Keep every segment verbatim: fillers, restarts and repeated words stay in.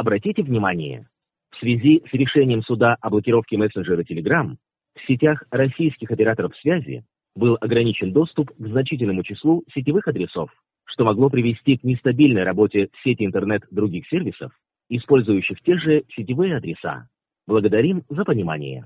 Обратите внимание, в связи с решением суда о блокировке мессенджера Telegram в сетях российских операторов связи был ограничен доступ к значительному числу сетевых адресов, что могло привести к нестабильной работе сети интернет других сервисов, использующих те же сетевые адреса. Благодарим за понимание.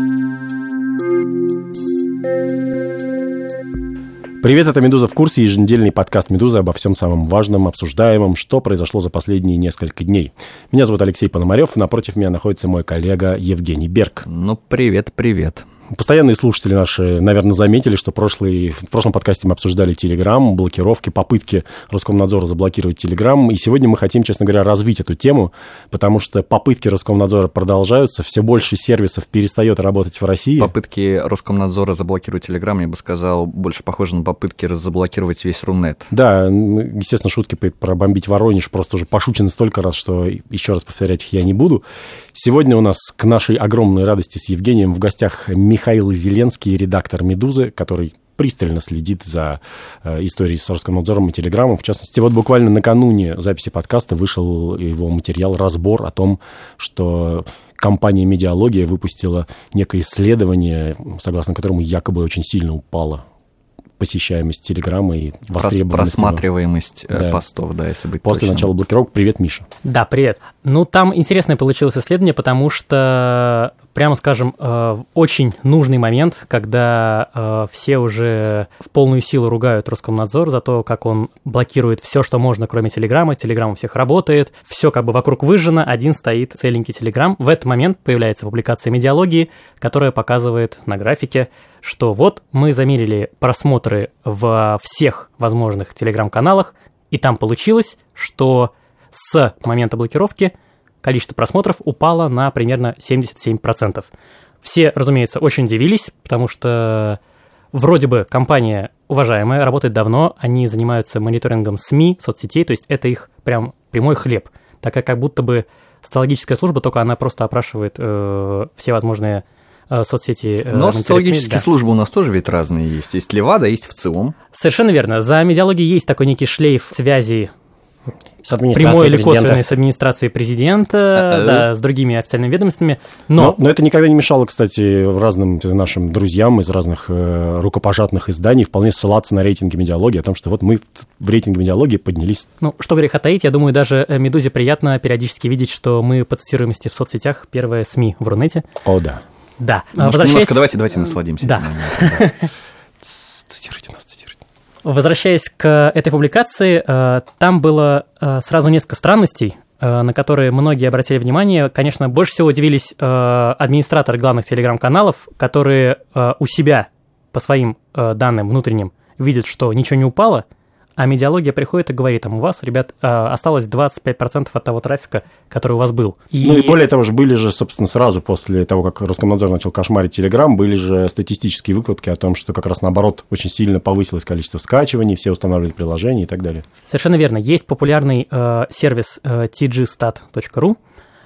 Привет, это «Медуза в курсе», еженедельный подкаст «Медузы» обо всем самом важном, обсуждаемом, что произошло за последние несколько дней. Меня зовут Алексей Пономарев, напротив меня находится мой коллега Евгений Берг. Ну, привет, привет. Постоянные слушатели наши, наверное, заметили, что прошлый, в прошлом подкасте мы обсуждали Telegram, блокировки, попытки Роскомнадзора заблокировать Telegram. И сегодня мы хотим, честно говоря, развить эту тему, потому что попытки Роскомнадзора продолжаются, все больше сервисов перестает работать в России. Попытки Роскомнадзора заблокировать Telegram, я бы сказал, больше похожи на попытки заблокировать весь Рунет. Да, естественно, шутки про бомбить Воронеж просто уже пошучены столько раз, что еще раз повторять их я не буду. Сегодня у нас, к нашей огромной радости с Евгением, в гостях Михаил Зеленский, редактор «Медузы», который пристально следит за э, историей с Роскомнадзором и Телеграмом. В частности, вот буквально накануне записи подкаста вышел его материал, разбор о том, что компания «Медиалогия» выпустила некое исследование, согласно которому якобы очень сильно упала посещаемость Телеграма и востребованность просматриваемость его. постов, да, если быть После точным. начала блокировок. Привет, Миша. Да, привет. Ну, там интересное получилось исследование, потому что, прямо скажем, очень нужный момент, когда все уже в полную силу ругают Роскомнадзор за то, как он блокирует все, что можно, кроме Телеграма. Телеграм у всех работает, все как бы вокруг выжжено, один стоит целенький Телеграм. В этот момент появляется публикация «Медиалогии», которая показывает на графике, что вот мы замерили просмотры во всех возможных телеграм-каналах, и там получилось, что с момента блокировки количество просмотров упало на примерно семьдесят семь процентов. Все, разумеется, очень удивились, потому что вроде бы компания уважаемая, работает давно, они занимаются мониторингом СМИ, соцсетей, то есть это их прям прямой хлеб, так как как будто бы социологическая служба, только она просто опрашивает э, все возможные соцсети. Но социологические да. службы у нас тоже ведь разные есть. Есть Левада, есть ВЦИОМ. Совершенно верно. За Медиалогией есть такой некий шлейф связи с прямой или косвенной с администрацией президента, а, да, с другими официальными ведомствами. Но... Но, но это никогда не мешало, кстати, разным нашим друзьям из разных э, рукопожатных изданий вполне ссылаться на рейтинги Медиалогии, о том, что вот мы в рейтинге Медиалогии поднялись. Ну, что греха таить, я думаю, даже «Медузе» приятно периодически видеть, что мы по цитируемости в соцсетях первые СМИ в Рунете. О, да. Да. Может, Возвращаясь... немножко давайте, давайте насладимся. Да. Цитируйте нас, цитируйте. Возвращаясь к этой публикации, там было сразу несколько странностей, на которые многие обратили внимание. Конечно, больше всего удивились администраторы главных телеграм-каналов, которые у себя по своим данным внутренним видят, что ничего не упало, а Медиалогия приходит и говорит, там, у вас, ребят, осталось двадцать пять процентов от того трафика, который у вас был. И... Ну и более того же, были же, собственно, сразу после того, как Роскомнадзор начал кошмарить Телеграм, были же статистические выкладки о том, что как раз наоборот очень сильно повысилось количество скачиваний, все устанавливали приложения и так далее. Совершенно верно. Есть популярный э, сервис э, ти джи стат точка ру,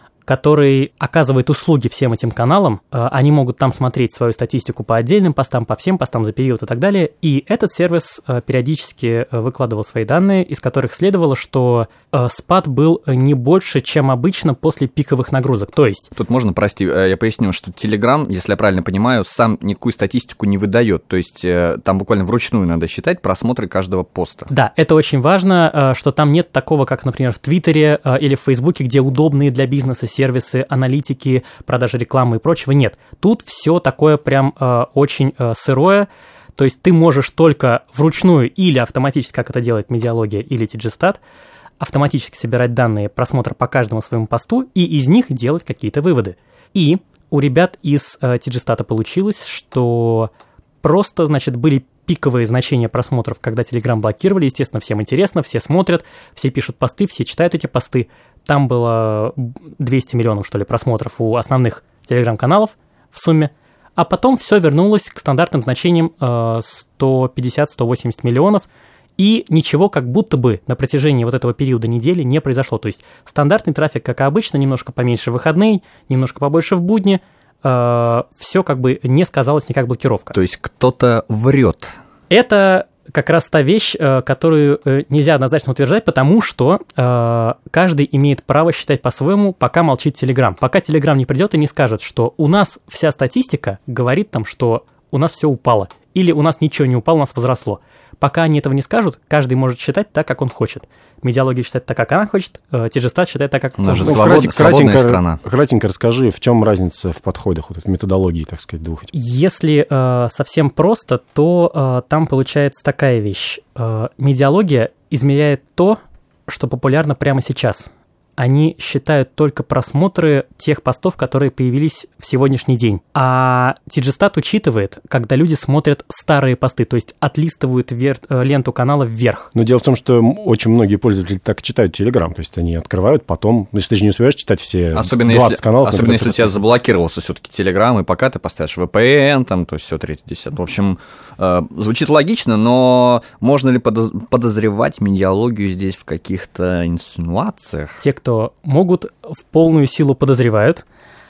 который оказывает услуги всем этим каналам. Они могут там смотреть свою статистику по отдельным постам, по всем постам за период и так далее. И этот сервис периодически выкладывал свои данные, из которых следовало, что спад был не больше, чем обычно после пиковых нагрузок. То есть... Тут можно, прости, я поясню, что Telegram, если я правильно понимаю, сам никакую статистику не выдает. То есть там буквально вручную надо считать просмотры каждого поста. Да, это очень важно, что там нет такого, как, например, в Твиттере или в Фейсбуке, где удобные для бизнеса сервисы, аналитики, продажи рекламы и прочего нет. Тут все такое прям э, очень э, сырое, то есть ты можешь только вручную или автоматически, как это делает Медиалогия или ти джи стат, автоматически собирать данные просмотра по каждому своему посту и из них делать какие-то выводы. И у ребят из э, ти джи стат получилось, что просто, значит, были пиковые значения просмотров, когда Telegram блокировали. Естественно, всем интересно, все смотрят, все пишут посты, все читают эти посты. Там было двести миллионов, что ли, просмотров у основных Telegram-каналов в сумме. А потом все вернулось к стандартным значениям сто пятьдесят - сто восемьдесят миллионов. И ничего как будто бы на протяжении вот этого периода недели не произошло. То есть стандартный трафик, как и обычно, немножко поменьше в выходные, немножко побольше в будни. Все как бы не сказалось никак блокировка. То есть кто-то врет. Это как раз та вещь, которую нельзя однозначно утверждать, потому что каждый имеет право считать по-своему, пока молчит Telegram. Пока Telegram не придет и не скажет, что у нас вся статистика говорит там, что у нас все упало, или у нас ничего не упало, у нас возросло. Пока они этого не скажут, каждый может считать так, как он хочет. Медиалогия считает так, как она хочет, Тиджестат считает так, как он хочет. Ну, свобод, крат, свободная кратенько, страна. Кратенько расскажи, в чем разница в подходах, вот в методологии, так сказать, двух? Если э, совсем просто, то э, там получается такая вещь. Э, медиалогия измеряет то, что популярно прямо сейчас. Они считают только просмотры тех постов, которые появились в сегодняшний день. А Тиджестат учитывает, когда люди смотрят старые посты, то есть отлистывают вер... ленту канала вверх. Но дело в том, что очень многие пользователи так и читают Telegram, то есть они открывают потом, значит, ты же не успеваешь читать все особенно двадцать если, каналов. Особенно если у тебя подписаны. заблокировался все-таки Telegram, и пока ты поставишь ви пи эн, там, то есть все третье, десятое. В общем, э, звучит логично, но можно ли подозревать медиалогию здесь в каких-то инсинуациях? Те, кто могут, в полную силу подозревают.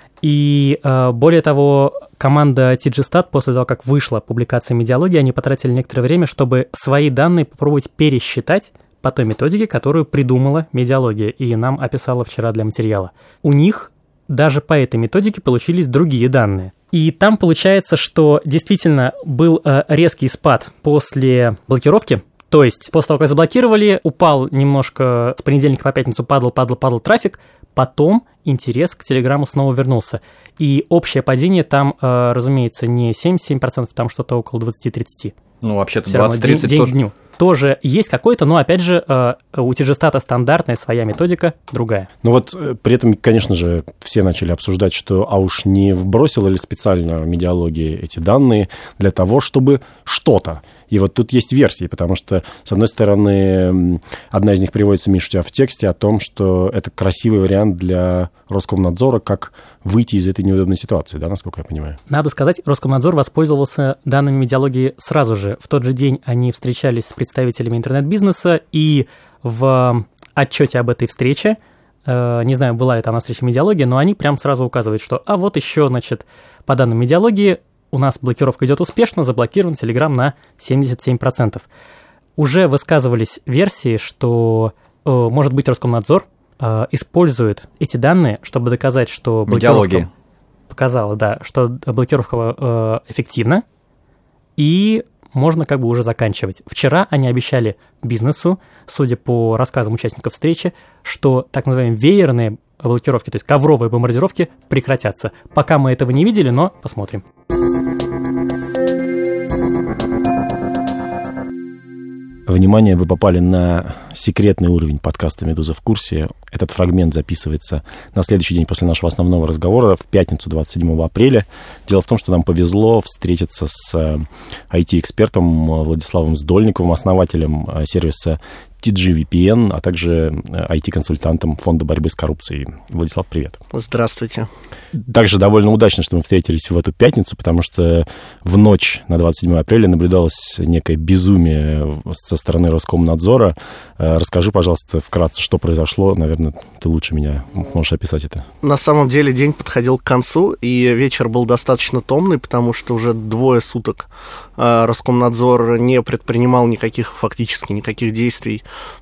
И э, более того, команда Тиджестат после того, как вышла публикация медиалогии, они потратили некоторое время, чтобы свои данные попробовать пересчитать по той методике, которую придумала медиалогия и нам описала вчера для материала. У них даже по этой методике получились другие данные. И там получается, что действительно был э, резкий спад после блокировки. То есть после того, как заблокировали, упал немножко, с понедельника по пятницу падал, падал, падал трафик, потом интерес к Телеграму снова вернулся. И общее падение там, э, разумеется, не семь-семь процентов, там что-то около двадцать-тридцать. Ну, вообще-то двадцать-тридцать день, тоже... день к дню. Тоже есть какой-то, но, опять же, э, у Тиджестата стандартная своя методика, другая. Ну вот при этом, конечно же, все начали обсуждать, что а уж не вбросила ли специально медиалогия эти данные для того, чтобы что-то. И вот тут есть версии, потому что, с одной стороны, одна из них приводится, Миша, у тебя в тексте о том, что это красивый вариант для Роскомнадзора, как выйти из этой неудобной ситуации, да, насколько я понимаю? Надо сказать, Роскомнадзор воспользовался данными медиалогии сразу же. В тот же день они встречались с представителями интернет-бизнеса, и в отчете об этой встрече, э, не знаю, была ли там на встрече медиалогия, но они прям сразу указывают, что, а вот еще, значит, по данным медиалогии, у нас блокировка идет успешно, заблокирован Telegram на семьдесят семь процентов. Уже высказывались версии, что, э, может быть, Роскомнадзор э, использует эти данные, чтобы доказать, что блокировка медиалогия показала, да, что блокировка э, эффективна, и можно как бы уже заканчивать. Вчера они обещали бизнесу, судя по рассказам участников встречи, что так называемые веерные блокировки, то есть ковровые бомбардировки, прекратятся. Пока мы этого не видели, но посмотрим. Внимание, вы попали на секретный уровень подкаста «Медуза в курсе». Этот фрагмент записывается на следующий день после нашего основного разговора, в пятницу, двадцать седьмого апреля. Дело в том, что нам повезло встретиться с ай ти-экспертом Владиславом Сдольниковым, основателем сервиса ти джи ви пи эн, а также ай ти-консультантом Фонда борьбы с коррупцией. Владислав, привет. Здравствуйте. Также довольно удачно, что мы встретились в эту пятницу, потому что в ночь на двадцать седьмое апреля наблюдалось некое безумие со стороны Роскомнадзора. Расскажи, пожалуйста, вкратце, что произошло. Наверное, ты лучше меня можешь описать это. На самом деле день подходил к концу, и вечер был достаточно томный, потому что уже двое суток Роскомнадзор не предпринимал никаких, фактически никаких действий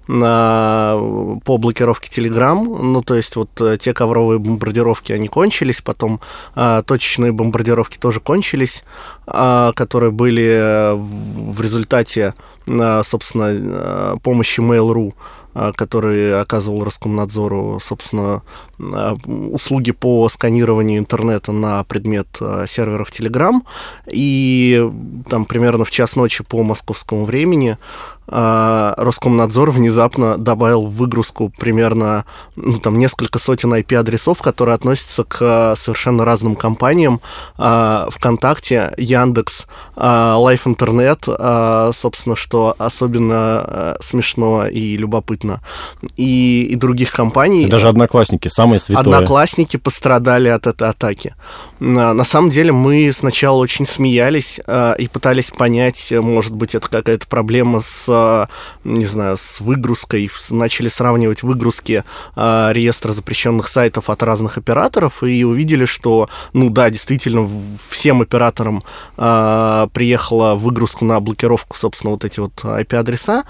по блокировке Telegram. Ну, то есть вот те ковровые бомбардировки, они кончились, потом а, точечные бомбардировки тоже кончились, а, которые были в результате, а, собственно, а, помощи Mail.ru, а, который оказывал Роскомнадзору, собственно, а, услуги по сканированию интернета на предмет а, серверов Telegram. И там примерно в час ночи по московскому времени а, Роскомнадзор внезапно добавил в выгрузку примерно, ну, там, несколько сотен ай пи-адресов, которые относятся к а, совершенно разным компаниям. А, ВКонтакте, Яндекс, а, Лайф Интернет, а, собственно, что особенно а, смешно и любопытно, и, и других компаний. И даже Одноклассники, самые святое. Одноклассники пострадали от этой атаки. А, на самом деле мы сначала очень смеялись а, и пытались понять, может быть, это какая-то проблема с, не знаю, с выгрузкой, начали сравнивать выгрузки э, реестра запрещенных сайтов от разных операторов и увидели, что, ну да, действительно, всем операторам э, приехала выгрузку на блокировку, собственно, вот этих вот ай пи-адреса,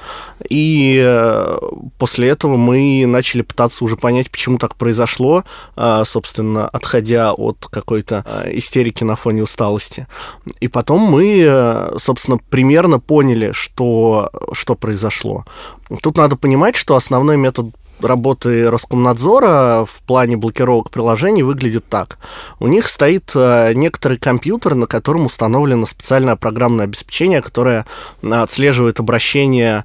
и после этого мы начали пытаться уже понять, почему так произошло, собственно, отходя от какой-то истерики на фоне усталости. И потом мы, собственно, примерно поняли, что, что произошло. Тут надо понимать, что основной метод работы Роскомнадзора в плане блокировок приложений выглядит так. У них стоит некоторый компьютер, на котором установлено специальное программное обеспечение, которое отслеживает обращение,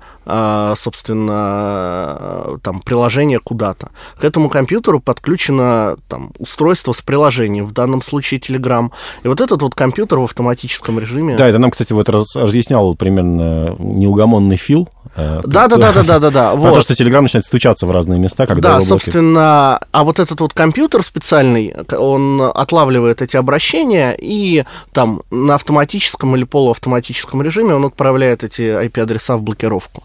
собственно, там, приложения куда-то. К этому компьютеру подключено там, устройство с приложением, в данном случае Telegram. И вот этот вот компьютер в автоматическом режиме... Да, это нам, кстати, вот раз, разъяснял примерно неугомонный Фил. Да-да-да-да-да-да. Про то, что Telegram начинает стучаться в разные места, когда да, его блокируют. Собственно, а вот этот вот компьютер специальный, он отлавливает эти обращения, и там на автоматическом или полуавтоматическом режиме он отправляет эти ай пи-адреса в блокировку.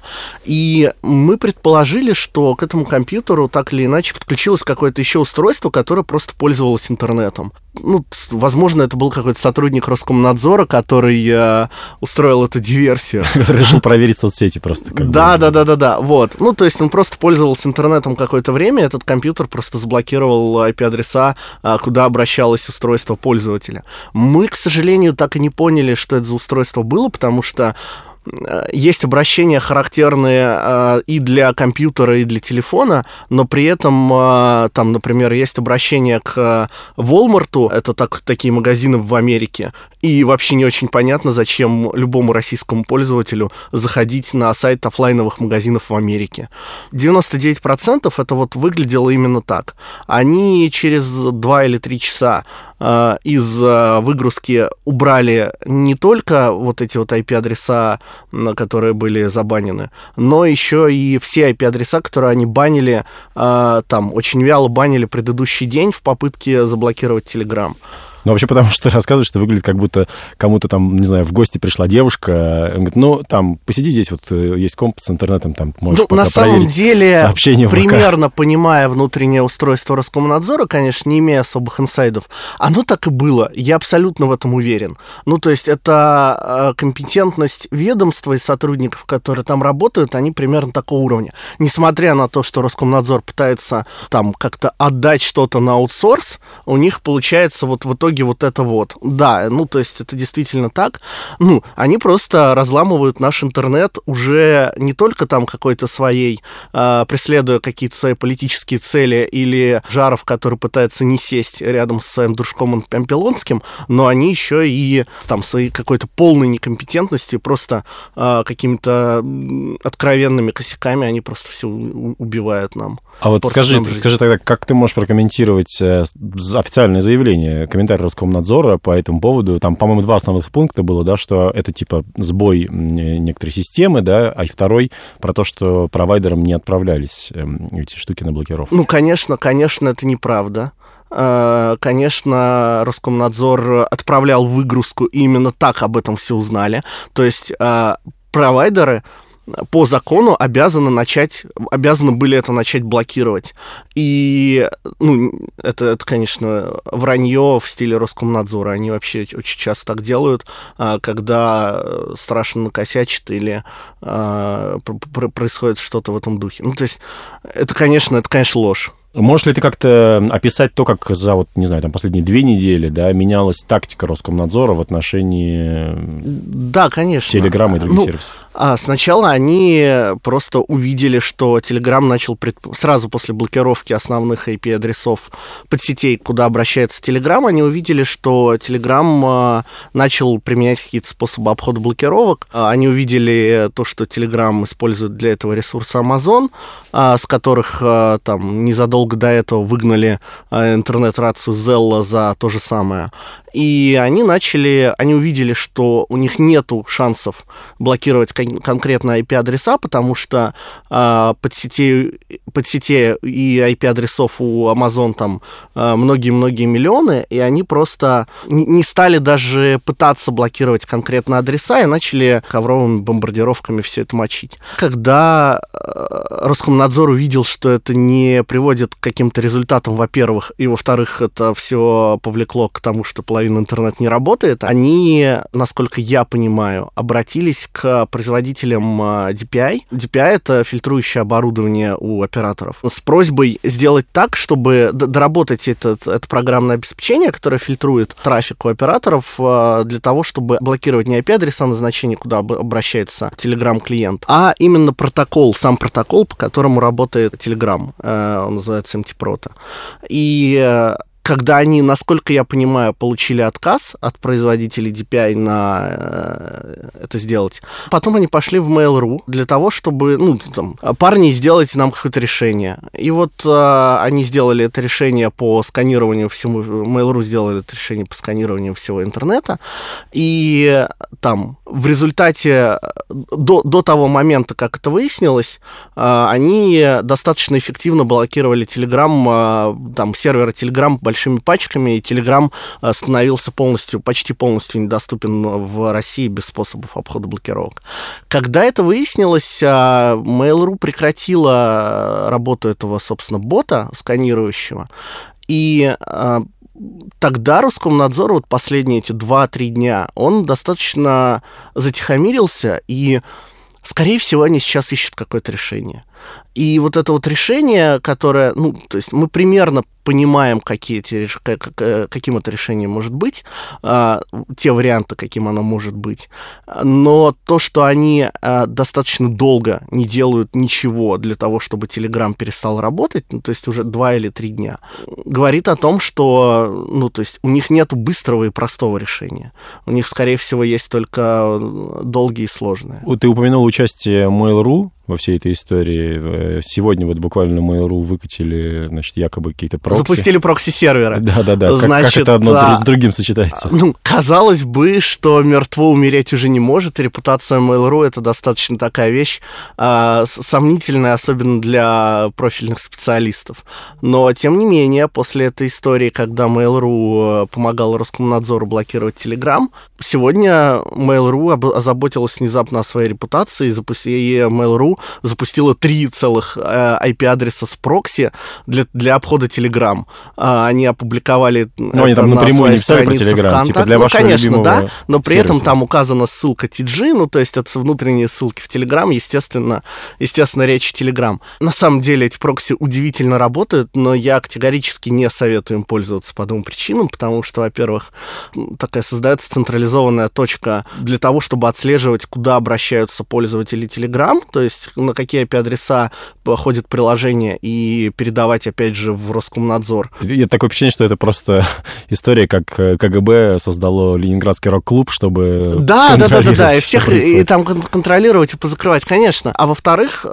И мы предположили, что к этому компьютеру так или иначе подключилось какое-то еще устройство, которое просто пользовалось интернетом. Ну, возможно, это был какой-то сотрудник Роскомнадзора, который э, устроил эту диверсию. Который решил проверить соцсети просто. Да, да, да, да, да, вот. Ну, то есть он просто пользовался интернетом какое-то время, этот компьютер просто заблокировал ай пи-адреса, куда обращалось устройство пользователя. Мы, к сожалению, так и не поняли, что это за устройство было, потому что есть обращения, характерные э, и для компьютера, и для телефона, но при этом, э, там, например, есть обращение к Walmart, это так, такие магазины в Америке, и вообще не очень понятно, зачем любому российскому пользователю заходить на сайт офлайновых магазинов в Америке. девяносто девять процентов это вот выглядело именно так. Они через два или три часа э, из э, выгрузки убрали не только вот эти вот ай пи-адреса, которые были забанены, но еще и все ай пи-адреса, которые они банили, э, там, очень вяло банили предыдущий день в попытке заблокировать Telegram. Ну, вообще, потому что рассказываешь, что выглядит, как будто кому-то там, не знаю, в гости пришла девушка, он говорит, ну, там, посиди здесь, вот есть комп с интернетом, там, можешь ну, пока на самом деле, сообщения примерно понимая внутреннее устройство Роскомнадзора, конечно, не имея особых инсайдов, оно так и было, я абсолютно в этом уверен. Ну, то есть это компетентность ведомства и сотрудников, которые там работают, они примерно такого уровня. Несмотря на то, что Роскомнадзор пытается там как-то отдать что-то на аутсорс, у них получается вот в итоге вот это вот. Да, ну, то есть это действительно так. Ну, они просто разламывают наш интернет уже не только там какой-то своей, э, преследуя какие-то свои политические цели, или Жаров, который пытается не сесть рядом с своим дружком Пампилонским, но они еще и там своей какой-то полной некомпетентностью, просто э, какими-то откровенными косяками они просто все убивают нам. А вот скажи, скажи тогда, как ты можешь прокомментировать э, официальное заявление, комментарий Роскомнадзора по этому поводу? Там, по-моему, два основных пункта было, да, что это типа сбой некоторой системы, да, а второй про то, что провайдерам не отправлялись э, эти штуки на блокировку. Ну, конечно, конечно, это неправда. Конечно, Роскомнадзор отправлял выгрузку, и именно так об этом все узнали. То есть провайдеры по закону обязаны начать, обязаны были это начать блокировать. И, ну, это, это, конечно, вранье в стиле Роскомнадзора. Они вообще очень часто так делают, когда страшно накосячит или а, происходит что-то в этом духе. Ну, то есть, это, конечно, это, конечно, ложь. Можешь ли ты как-то описать то, как за, вот, не знаю, там, последние две недели, да, менялась тактика Роскомнадзора в отношении да, конечно. Телеграма и других ну, сервисов? А сначала они просто увидели, что Telegram начал пред... сразу после блокировки основных ай пи-адресов подсетей, куда обращается Telegram, они увидели, что Telegram начал применять какие-то способы обхода блокировок. Они увидели то, что Telegram использует для этого ресурсы Amazon, с которых там незадолго до этого выгнали интернет-рацию Zella за то же самое. И они начали, они увидели, что у них нету шансов блокировать кон- конкретно ай пи-адреса, потому что э, подсетей, подсетей и ай пи-адресов у Amazon там э, многие-многие миллионы, и они просто не стали даже пытаться блокировать конкретно адреса и начали ковровыми бомбардировками все это мочить. Когда э, Роскомнадзор увидел, что это не приводит к каким-то результатам, во-первых, и, во-вторых, это все повлекло к тому, что половина интернета не работает, они, насколько я понимаю, обратились к производителям ди пи ай. ди пи ай — это фильтрующее оборудование у операторов, с просьбой сделать так, чтобы доработать это, это программное обеспечение, которое фильтрует трафик у операторов, для того, чтобы блокировать не ай пи-адреса назначения, куда обращается Telegram-клиент, а именно протокол, сам протокол, по которому работает Telegram. Он называется эм ти прото. И когда они, насколько я понимаю, получили отказ от производителей ди пи ай на э, это сделать, потом они пошли в Mail.ru для того, чтобы, ну, там, парни, сделайте нам какое-то решение. И вот э, они сделали это решение по сканированию всему, Mail.ru сделали это решение по сканированию всего интернета, и там в результате, до, до того момента, как это выяснилось, э, они достаточно эффективно блокировали Telegram, э, там, серверы Telegram большими пачками, и Telegram становился полностью, почти полностью недоступен в России без способов обхода блокировок. Когда это выяснилось, Mail.ru прекратила работу этого, собственно, бота сканирующего, и тогда Роскомнадзор, вот последние эти два-три дня, он достаточно затихомирился, и, скорее всего, они сейчас ищут какое-то решение. И вот это вот решение, которое, ну, то есть мы примерно понимаем, какие эти, каким это решение может быть, те варианты, каким оно может быть, но то, что они достаточно долго не делают ничего для того, чтобы Telegram перестал работать, ну, то есть уже два или три дня, говорит о том, что, ну, то есть у них нет быстрого и простого решения. У них, скорее всего, есть только долгие и сложные. Ты упомянул участие Mail.ru во всей этой истории. Сегодня вот буквально Mail.ru выкатили, значит, якобы какие-то прокси. Запустили прокси-серверы. Да-да-да. Значит, как, как это одно а, с другим сочетается? Ну, казалось бы, что мертво умереть уже не может. Репутация Mail.ru — это достаточно такая вещь а, сомнительная, особенно для профильных специалистов. Но, тем не менее, после этой истории, когда Mail.ru помогал Роскомнадзору блокировать Telegram, сегодня Mail.ru озаботилась внезапно о своей репутации, и запустила Mail.ru запустила три целых э, ай пи-адреса с прокси для, для обхода Telegram. Э, они опубликовали но они там на напрямую своей не писали про Telegram, типа для ну, вашего конечно, любимого да, но при сервиса. этом там указана ссылка ти джи, ну, то есть это внутренние ссылки в Telegram, естественно, естественно, речь Telegram. На самом деле эти прокси удивительно работают, но я категорически не советую им пользоваться по двум причинам, потому что, во-первых, такая создается централизованная точка для того, чтобы отслеживать, куда обращаются пользователи Telegram, то есть на какие ай пи-адреса ходит приложение, и передавать, опять же, в Роскомнадзор. Есть такое впечатление, что это просто история, как ка гэ бэ создало Ленинградский рок-клуб, чтобы да, да, да, да, да, и что всех и там контролировать и позакрывать, конечно. А во-вторых,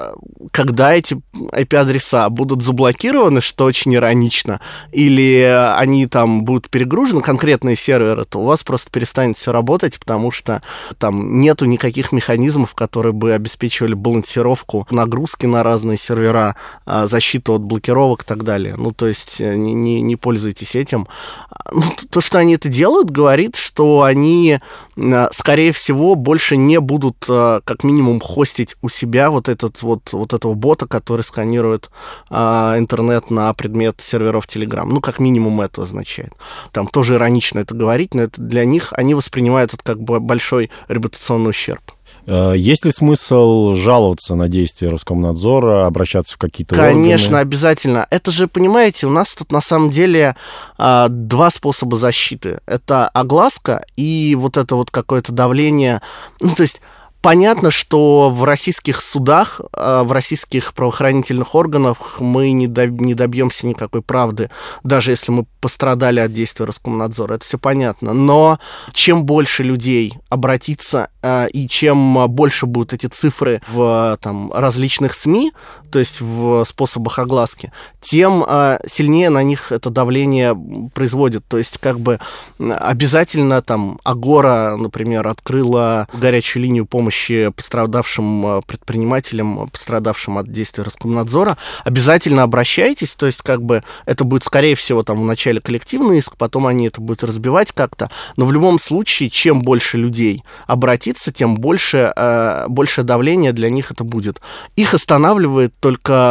когда эти ай пи-адреса будут заблокированы, что очень иронично, или они там будут перегружены, конкретные серверы, то у вас просто перестанет все работать, потому что там нету никаких механизмов, которые бы обеспечивали балансировку нагрузки на разные сервера, защиту от блокировок и так далее. Ну, то есть не, не, не пользуйтесь этим. Ну, то, что они это делают, говорит, что они, скорее всего, больше не будут, как минимум, хостить у себя вот этот вот, вот этого бота, который сканирует а, интернет на предмет серверов Telegram. Ну, как минимум это означает. Там тоже иронично это говорить, но это для них, они воспринимают это как бы большой репутационный ущерб. Есть ли смысл жаловаться на действия Роскомнадзора, обращаться в какие-то Конечно, органы? Конечно, обязательно. Это же, понимаете, у нас тут на самом деле а, два способа защиты. Это огласка и вот это вот какое-то давление. Ну, то есть понятно, что в российских судах, в российских правоохранительных органах мы не добьемся никакой правды, даже если мы пострадали от действия Роскомнадзора. Это все понятно. Но чем больше людей обратится, и чем больше будут эти цифры в там, различных СМИ, то есть в способах огласки, тем сильнее на них это давление производит. То есть как бы обязательно там Агора, например, открыла горячую линию помощи пострадавшим предпринимателям, пострадавшим от действий Роскомнадзора. Обязательно обращайтесь, то есть как бы это будет, скорее всего, там вначале коллективный иск, потом они это будут разбивать как-то, но в любом случае, чем больше людей обратится, тем больше, э, больше давления для них это будет. Их останавливает только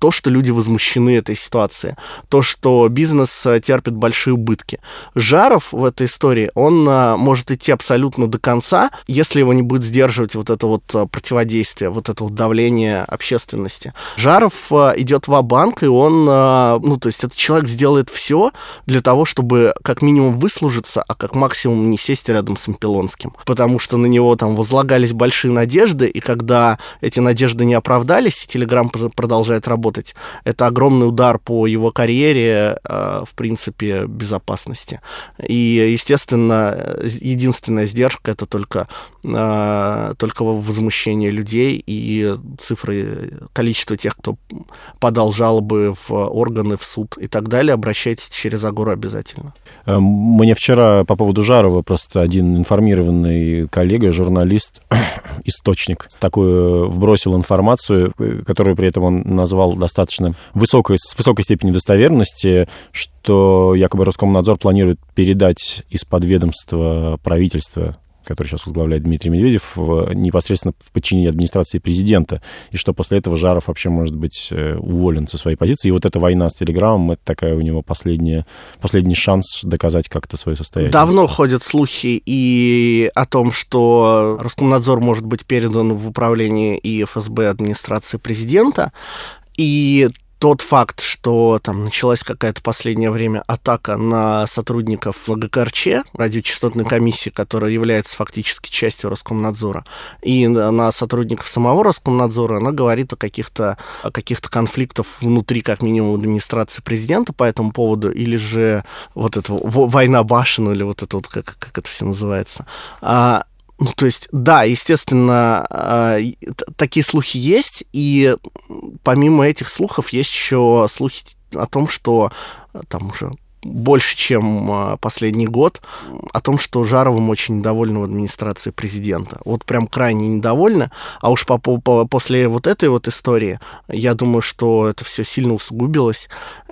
то, что люди возмущены этой ситуацией, то, что бизнес терпит большие убытки. Жаров в этой истории, он может идти абсолютно до конца, если его не будет сдерживать вот это вот противодействие, вот это вот давление общественности. Жаров идет ва-банк, и он, ну, то есть этот человек сделает все для того, чтобы как минимум выслужиться, а как максимум не сесть рядом с Ампилонским. Потому что на него там возлагались большие надежды, и когда эти надежды не оправдались, и Telegram продолжает работать, это огромный удар по его карьере, в принципе, безопасности. И, естественно, единственная сдержка — это только, только возмущение людей и цифры, количество тех, кто подал жалобы в органы, в суд и так далее. Обращайтесь через Агору обязательно. Мне вчера по поводу Жарова просто один информированный коллега, журналист, источник, такую вбросил информацию, которую при этом он назвал достаточно высокой, с высокой степенью достоверности, что якобы Роскомнадзор планирует передать из-под ведомства правительства, который сейчас возглавляет Дмитрий Медведев, в, непосредственно в подчинении администрации президента, и что после этого Жаров вообще может быть уволен со своей позиции. И вот эта война с Телеграмом, это такая у него последняя, последний шанс доказать как-то свое состояние. Давно ходят слухи и о том, что Роскомнадзор может быть передан в управление и эф эс бэ администрации президента, и тот факт, что там началась какая-то в последнее время атака на сотрудников гэ ка эр че, радиочастотной комиссии, которая является фактически частью Роскомнадзора, и на сотрудников самого Роскомнадзора, она говорит о каких-то, о каких-то конфликтах внутри, как минимум, администрации президента по этому поводу, или же вот эта война башен, или вот это вот, как, как это все называется. А Ну, то есть, да, естественно, э, такие слухи есть, и помимо этих слухов есть еще слухи о том, что там уже больше, чем последний год, о том, что Жаровым очень недовольны в администрации президента. Вот прям крайне недовольны, а уж по, по, после вот этой вот истории, я думаю, что это все сильно усугубилось,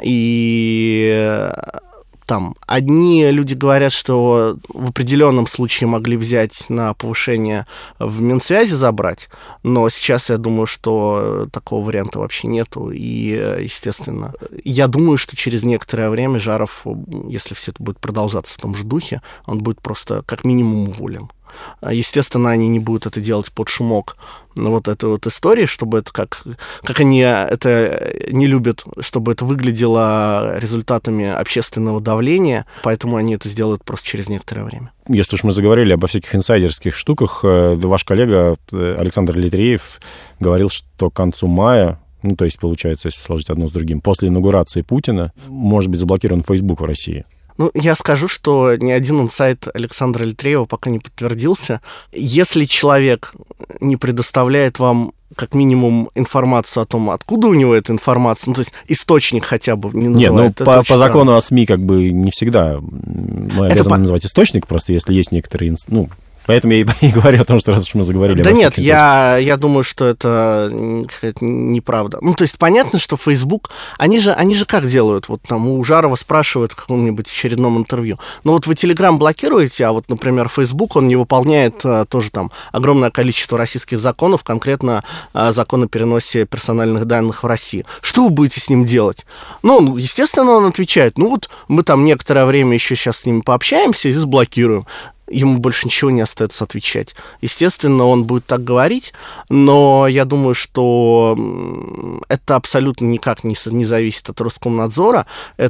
и... Там одни люди говорят, что в определенном случае могли взять на повышение в Минсвязи забрать, но сейчас я думаю, что такого варианта вообще нету. И, естественно, я думаю, что через некоторое время Жаров, если все это будет продолжаться в том же духе, он будет просто как минимум уволен. Естественно, они не будут это делать под шумок вот этой вот истории, чтобы это как, как они это не любят, чтобы это выглядело результатами общественного давления, поэтому они это сделают просто через некоторое время. Если уж мы заговорили обо всяких инсайдерских штуках, ваш коллега Александр Литреев говорил, что к концу мая, ну, то есть, получается, если сложить одно с другим, после инаугурации Путина может быть заблокирован Facebook в России. Ну, я скажу, что ни один инсайт Александра Литреева пока не подтвердился. Если человек не предоставляет вам как минимум информацию о том, откуда у него эта информация, ну, то есть источник хотя бы не называет. Нет, ну, по, по закону о СМИ как бы не всегда мы обязаны по... называть источник, просто если есть некоторые, ну... Поэтому я и говорю о том, что раз уж мы заговорили... Да нет, я, я думаю, что это какая-то неправда. Ну, то есть понятно, что Facebook... Они же, они же как делают? Вот там у Жарова спрашивают в каком-нибудь очередном интервью. Ну, вот вы Telegram блокируете, а вот, например, Facebook, он не выполняет а, тоже там огромное количество российских законов, конкретно а, закон о переносе персональных данных в Россию. Что вы будете с ним делать? Ну, естественно, он отвечает, ну, вот мы там некоторое время еще сейчас с ними пообщаемся и заблокируем. Ему больше ничего не остается отвечать. Естественно, он будет так говорить, но я думаю, что это абсолютно никак не, не зависит от Роскомнадзора.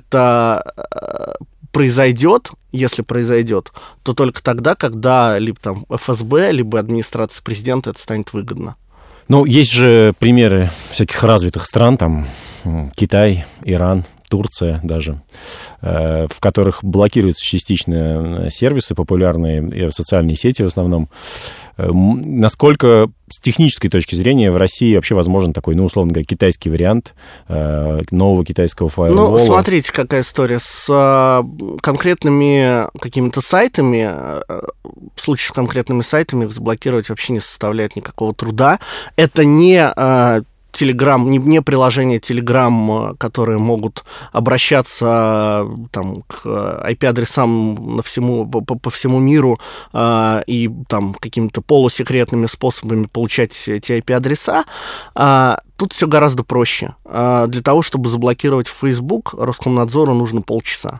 Это произойдет, если произойдет, то только тогда, когда либо там эф эс бэ, либо администрация президента это станет выгодно. Ну, есть же примеры всяких развитых стран, там Китай, Иран, Турция даже, в которых блокируются частично сервисы популярные, социальные сети в основном. Насколько с технической точки зрения в России вообще возможен такой, ну, условно говоря, китайский вариант нового китайского фаервола? Ну, смотрите, какая история. С конкретными какими-то сайтами, в случае с конкретными сайтами их заблокировать вообще не составляет никакого труда. Это не Telegram, не, не приложения Telegram, которые могут обращаться там, к ай пи-адресам на всему, по, по всему миру э, и там, какими-то полусекретными способами получать эти ай пи-адреса. Э, тут все гораздо проще. Э, для того, чтобы заблокировать Facebook, Роскомнадзору нужно полчаса.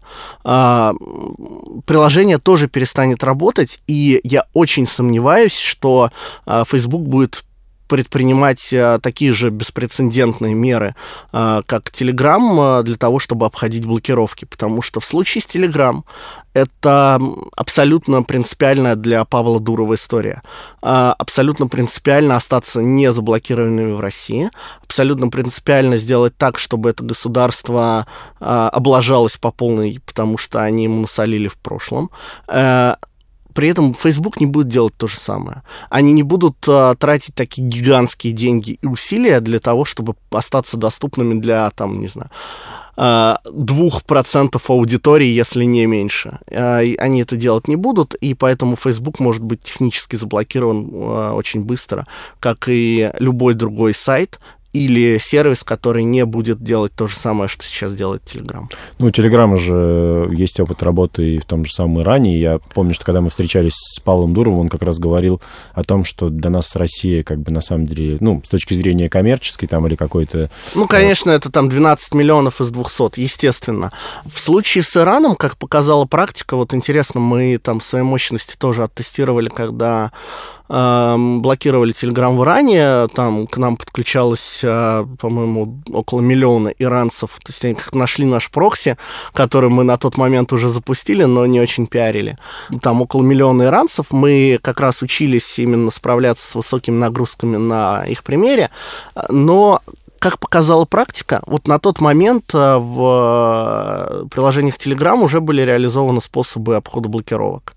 Э, приложение тоже перестанет работать, и я очень сомневаюсь, что э, Facebook будет предпринимать а, такие же беспрецедентные меры, а, как Telegram, а, для того, чтобы обходить блокировки. Потому что в случае с Telegram это абсолютно принципиальная для Павла Дурова история. А, абсолютно принципиально остаться не заблокированными в России. Абсолютно принципиально сделать так, чтобы это государство а, облажалось по полной, потому что они ему насолили в прошлом. А, При этом Facebook не будет делать то же самое. Они не будут а, тратить такие гигантские деньги и усилия для того, чтобы остаться доступными для, там, не знаю, а, двух процентов аудитории, если не меньше. А, они это делать не будут, и поэтому Facebook может быть технически заблокирован а, очень быстро, как и любой другой сайт, или сервис, который не будет делать то же самое, что сейчас делает Telegram. Ну, у Telegram же есть опыт работы и в том же самом Иране. Я помню, что когда мы встречались с Павлом Дуровым, он как раз говорил о том, что для нас Россия, как бы, на самом деле, ну, с точки зрения коммерческой там или какой-то... Ну, конечно, это там двенадцать миллионов из двухсот, естественно. В случае с Ираном, как показала практика, вот интересно, мы там свои мощности тоже оттестировали, когда блокировали Telegram в Иране, там к нам подключалось, по-моему, около миллиона иранцев, то есть они как нашли наш прокси, который мы на тот момент уже запустили, но не очень пиарили. Там около миллиона иранцев, мы как раз учились именно справляться с высокими нагрузками на их примере, но... Как показала практика, вот на тот момент в приложениях Telegram уже были реализованы способы обхода блокировок.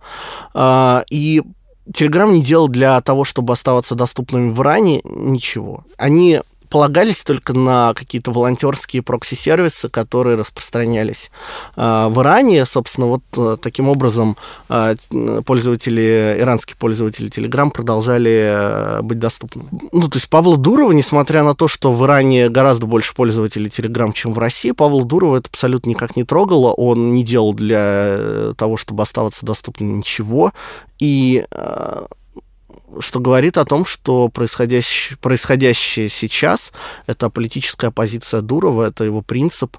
И Telegram не делал для того, чтобы оставаться доступными в Иране, ничего. Они полагались только на какие-то волонтерские прокси-сервисы, которые распространялись э, в Иране. Собственно, вот э, таким образом э, пользователи, иранские пользователи Telegram продолжали э, быть доступны. Ну, то есть Павла Дурова, несмотря на то, что в Иране гораздо больше пользователей Telegram, чем в России, Павла Дурова это абсолютно никак не трогало. Он не делал для того, чтобы оставаться доступным, ничего. И... Э, что говорит о том, что происходящее, происходящее сейчас — это политическая позиция Дурова, это его принцип.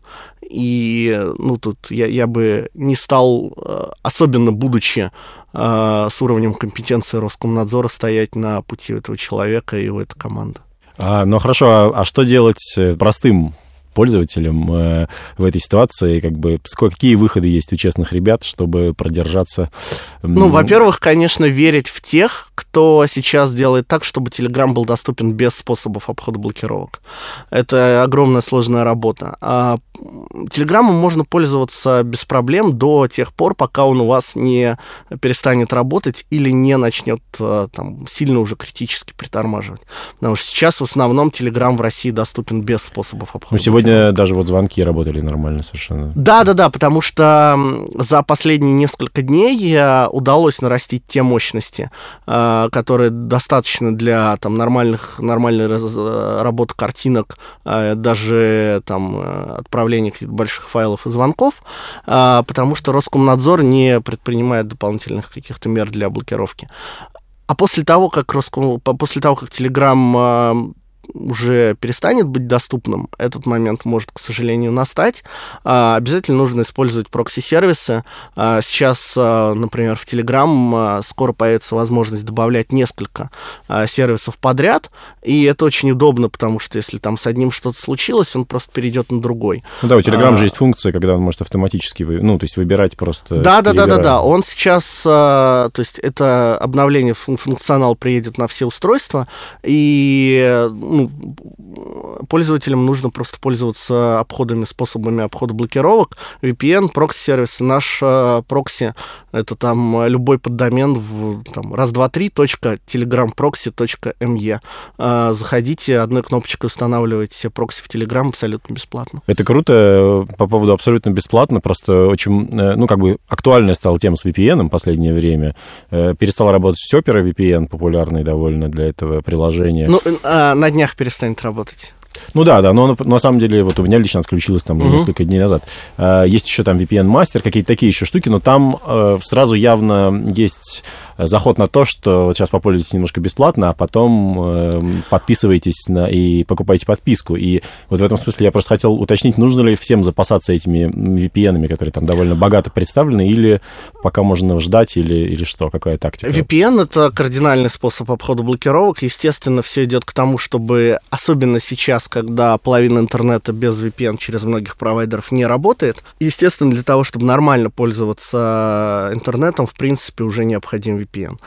И, ну, тут я, я бы не стал, особенно будучи э, с уровнем компетенции Роскомнадзора, стоять на пути этого человека и его этой команды. А, ну, хорошо, а, а что делать простым пользователям э, в этой ситуации, как бы, какие выходы есть у честных ребят, чтобы продержаться? Ну, во-первых, конечно, верить в тех, кто сейчас делает так, чтобы Telegram был доступен без способов обхода блокировок. Это огромная сложная работа. А Телеграмом можно пользоваться без проблем до тех пор, пока он у вас не перестанет работать или не начнет там сильно уже критически притормаживать. Потому что сейчас в основном Telegram в России доступен без способов обхода. Ну, сегодня даже вот звонки работали нормально совершенно. Да-да-да, потому что за последние несколько дней удалось нарастить те мощности, которые достаточно для там, нормальных, нормальной работы картинок, даже там, отправления каких-то больших файлов и звонков, потому что Роскомнадзор не предпринимает дополнительных каких-то мер для блокировки. А после того, как, Роском... после того, как Telegram уже перестанет быть доступным, этот момент может, к сожалению, настать. Обязательно нужно использовать прокси-сервисы. Сейчас, например, в Telegram скоро появится возможность добавлять несколько сервисов подряд, и это очень удобно, потому что если там с одним что-то случилось, он просто перейдет на другой. Ну да, у Telegram а... же есть функция, когда он может автоматически, ну, то есть выбирать просто... Да-да-да-да-да, он сейчас, то есть это обновление, функционал приедет на все устройства, и ну, пользователям нужно просто пользоваться обходами, способами обхода блокировок. ви пи эн, прокси-сервисы. Наш э, прокси — это там любой поддомен в там, раз два три точка телеграм прокси точка эм и. Э, заходите, одной кнопочкой устанавливайте прокси в Telegram абсолютно бесплатно. Это круто. По поводу абсолютно бесплатно. Просто очень, ну, как бы актуальная стала тема с ви пи эн в последнее время. Э, перестал работать Opera ви пи эн, популярный довольно для этого приложения. Ну, э, на днях перестанет работать. Ну да, да, но на самом деле вот у меня лично отключилось там uh-huh. несколько дней назад. Есть еще там ви пи эн-мастер, какие-то такие еще штуки, но там сразу явно есть заход на то, что вот сейчас попользуйтесь немножко бесплатно, а потом подписываетесь на, и покупаете подписку. И вот в этом смысле я просто хотел уточнить, нужно ли всем запасаться этими ви пи эн-ами, которые там довольно богато представлены, или пока можно ждать, или, или что, какая тактика? ви пи эн — это кардинальный способ обхода блокировок. Естественно, все идет к тому, чтобы, особенно сейчас, когда половина интернета без ви пи эн через многих провайдеров не работает, естественно, для того, чтобы нормально пользоваться интернетом, в принципе, уже необходим ви пи эн.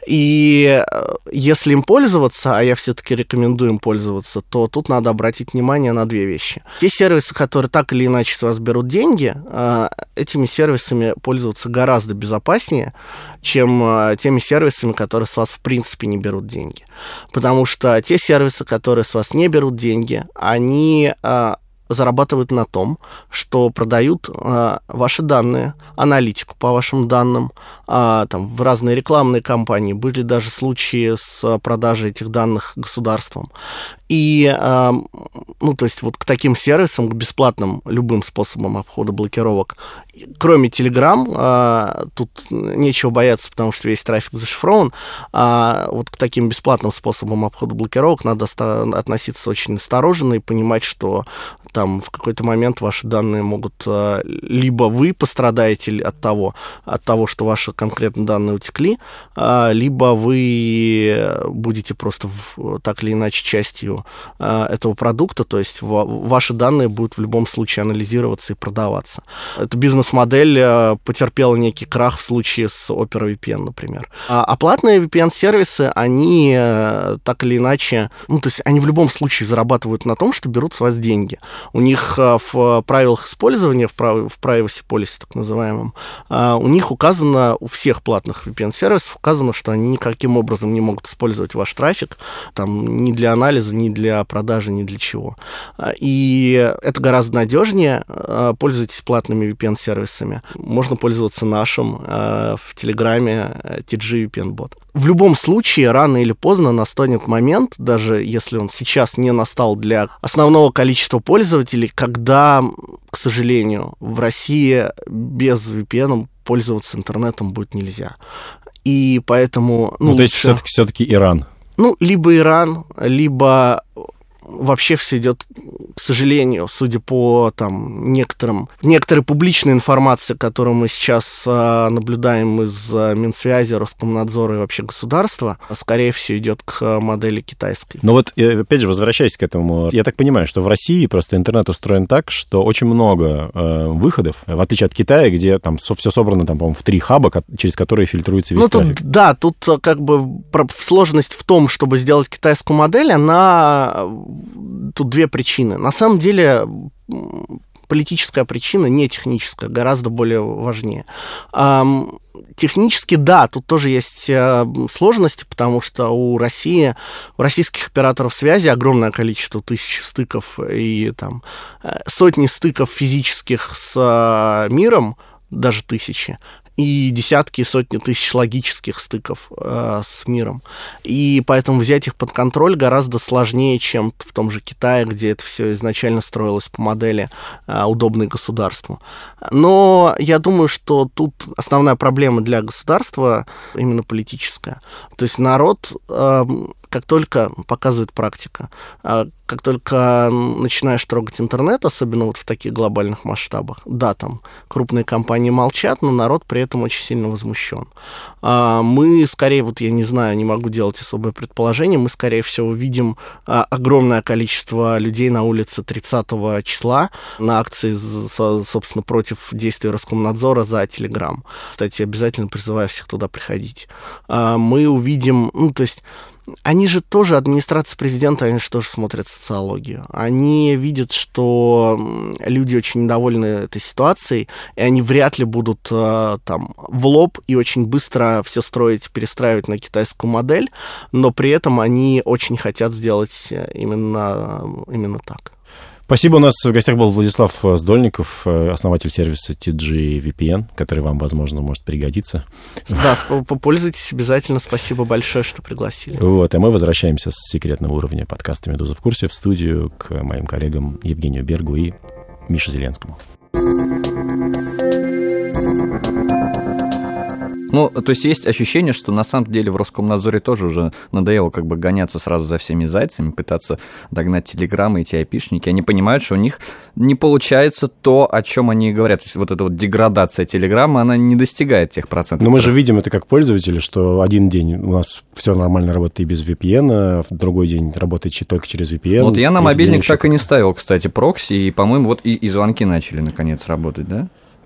И если им пользоваться, а я все-таки рекомендую им пользоваться, то тут надо обратить внимание на две вещи. Те сервисы, которые так или иначе с вас берут деньги, этими сервисами пользоваться гораздо безопаснее, чем теми сервисами, которые с вас в принципе не берут деньги. Потому что те сервисы, которые с вас не берут деньги, они а, зарабатывают на том, что продают а, ваши данные, аналитику по вашим данным, а, там, в разные рекламные кампании. Были даже случаи с продажей этих данных государством. И, а, ну, то есть вот к таким сервисам, к бесплатным любым способам обхода блокировок, кроме Telegram, а, тут нечего бояться, потому что весь трафик зашифрован, а вот к таким бесплатным способам обхода блокировок надо относиться очень осторожно и понимать, что там в какой-то момент ваши данные могут... Либо вы пострадаете от того, от того, что ваши конкретные данные утекли, либо вы будете просто в, так или иначе частью этого продукта, то есть ваши данные будут в любом случае анализироваться и продаваться. Это бизнес-модель потерпела некий крах в случае с Opera ви пи эн, например. А платные ви пи эн-сервисы, они так или иначе... Ну, то есть они в любом случае зарабатывают на том, что берут с вас деньги. У них в правилах использования, в privacy policy так называемом, у них указано, у всех платных ви пи эн-сервисов указано, что они никаким образом не могут использовать ваш трафик, там, ни для анализа, ни для продажи, ни для чего. И это гораздо надежнее. Пользуйтесь платными ви пи эн-сервисами. Можно пользоваться нашим в Телеграме ти джи ви пи эн-бот. В любом случае, рано или поздно настанет момент, даже если он сейчас не настал для основного количества пользователей, когда, к сожалению, в России без ви пи эн пользоваться интернетом будет нельзя. И поэтому... Ну, ну то есть лучше... все-таки, все-таки Иран. Ну, либо Иран, либо... Вообще все идет, к сожалению, судя по там, некоторым, некоторой публичной информации, которую мы сейчас а, наблюдаем из а, Минсвязи, Роскомнадзора и вообще государства, скорее всего, идет к модели китайской. Но вот, опять же, возвращаясь к этому, я так понимаю, что в России просто интернет устроен так, что очень много э, выходов, в отличие от Китая, где там все собрано, там, по-моему, в три хаба, через которые фильтруется весь ну, трафик. Тут, да, тут как бы сложность в том, чтобы сделать китайскую модель, она... Тут две причины. На самом деле политическая причина, не техническая, гораздо более важнее. Технически, да, тут тоже есть сложности, потому что у России, у российских операторов связи огромное количество тысяч стыков и там сотни стыков физических с миром, даже тысячи, и десятки и сотни тысяч логических стыков э, с миром. И поэтому взять их под контроль гораздо сложнее, чем в том же Китае, где это все изначально строилось по модели э, удобной государству. Но я думаю, что тут основная проблема для государства именно политическая. То есть народ... Э, как только, показывает практика, как только начинаешь трогать интернет, особенно вот в таких глобальных масштабах, да, там крупные компании молчат, но народ при этом очень сильно возмущен. Мы скорее, вот я не знаю, не могу делать особое предположение, мы, скорее всего, видим огромное количество людей на улице тридцатого числа на акции, собственно, против действий Роскомнадзора за Telegram. Кстати, обязательно призываю всех туда приходить. Мы увидим, ну, то есть... Они же тоже, администрация президента, они же тоже смотрят социологию. Они видят, что люди очень недовольны этой ситуацией, и они вряд ли будут там в лоб и очень быстро все строить, перестраивать на китайскую модель, но при этом они очень хотят сделать именно, именно так. Спасибо. У нас в гостях был Владислав Сдольников, основатель сервиса ти джи ви пи эн, который вам, возможно, может пригодиться. Да, попользуйтесь обязательно. Спасибо большое, что пригласили. Вот, а мы возвращаемся с секретного уровня подкаста «Медуза в курсе» в студию к моим коллегам Евгению Бергу и Мише Зеленскому. Ну, то есть есть ощущение, что на самом деле в Роскомнадзоре тоже уже надоело как бы гоняться сразу за всеми зайцами, пытаться догнать телеграммы, эти айпишники. Они понимают, что у них не получается то, о чем они говорят. То есть вот эта вот деградация телеграммы, она не достигает тех процентов. Но мы же видим это как пользователи, что один день у нас все нормально работает и без ви пи эн, а в другой день работает только через ви пи эн. Вот я на мобильник так и не ставил, кстати, прокси, и, по-моему, вот и, и звонки начали наконец работать, да?